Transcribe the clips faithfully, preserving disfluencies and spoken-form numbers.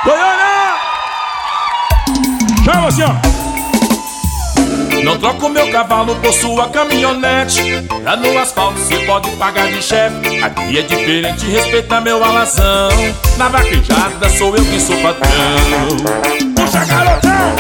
Goiânia! Chama assim, ó. Não troco meu cavalo por sua caminhonete. Lá no asfalto cê pode pagar de chefe. Aqui é diferente, respeita meu alazão. Na vaquejada sou eu quem sou patrão. Puxa, garotão!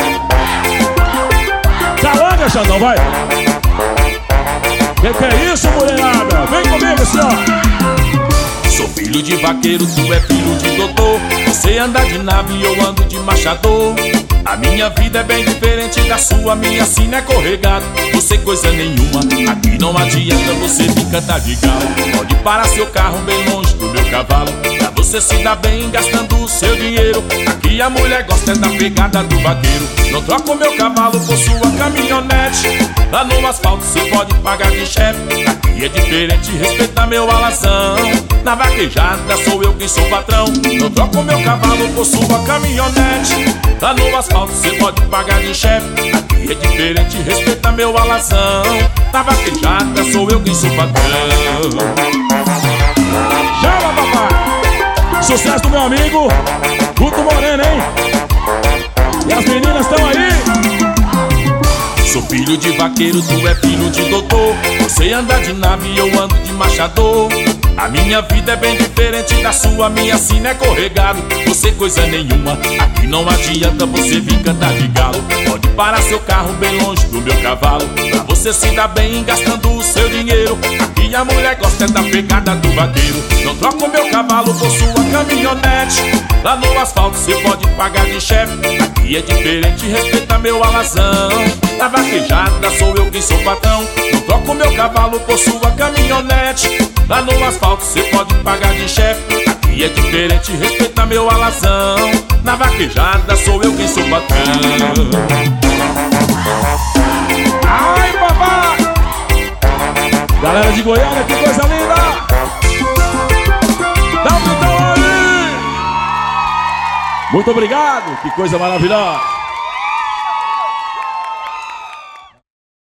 Calanga, Xandão, vai! Que que é isso, mulherada? Vem comigo, senhor! Sou filho de vaqueiro, tu é filho de doutor. Você anda de nave e eu ando de machador. A minha vida é bem diferente da sua, minha sina é corregado, você coisa nenhuma. Aqui não adianta você vir cantar de galo. Pode parar seu carro bem longe do meu cavalo, pra você se dar bem gastando o seu dinheiro. Aqui a mulher gosta da pegada do vaqueiro. Não troco meu cavalo por sua caminhonete. Lá no asfalto cê pode pagar de chefe. Aqui é diferente, respeita meu alazão. Na vaquejada sou eu quem sou patrão. Não troco meu cavalo por sua caminhonete. Lá no asfalto cê pode pagar de chefe. Aqui é diferente, respeita meu alazão. Na vaquejada sou eu quem sou patrão. Chama, papai! Sucesso do meu amigo Guto Moreno, hein? E as meninas estão aí? Sou filho de vaqueiro, tu é filho de doutor. Você anda de nave e eu ando de machador. A minha vida é bem diferente da sua, minha sina é corregado, você coisa nenhuma. Aqui não adianta você vir cantar de galo. Pode parar seu carro bem longe do meu cavalo, pra você se dar bem gastando o seu dinheiro. Aqui a mulher gosta da pegada do vaqueiro. Não troco meu cavalo por sua caminhonete. Lá no asfalto cê pode pagar de chefe. Aqui é diferente, respeita meu alazão. Na vaquejada sou eu quem sou patrão. Não troco meu cavalo por sua caminhonete. Lá no asfalto cê pode pagar de chefe. Aqui é diferente, respeita meu alazão. Na vaquejada sou eu quem sou patrão. Ai, papai! Galera de Goiânia, que coisa linda! Dá um pintão aí! Muito obrigado, que coisa maravilhosa!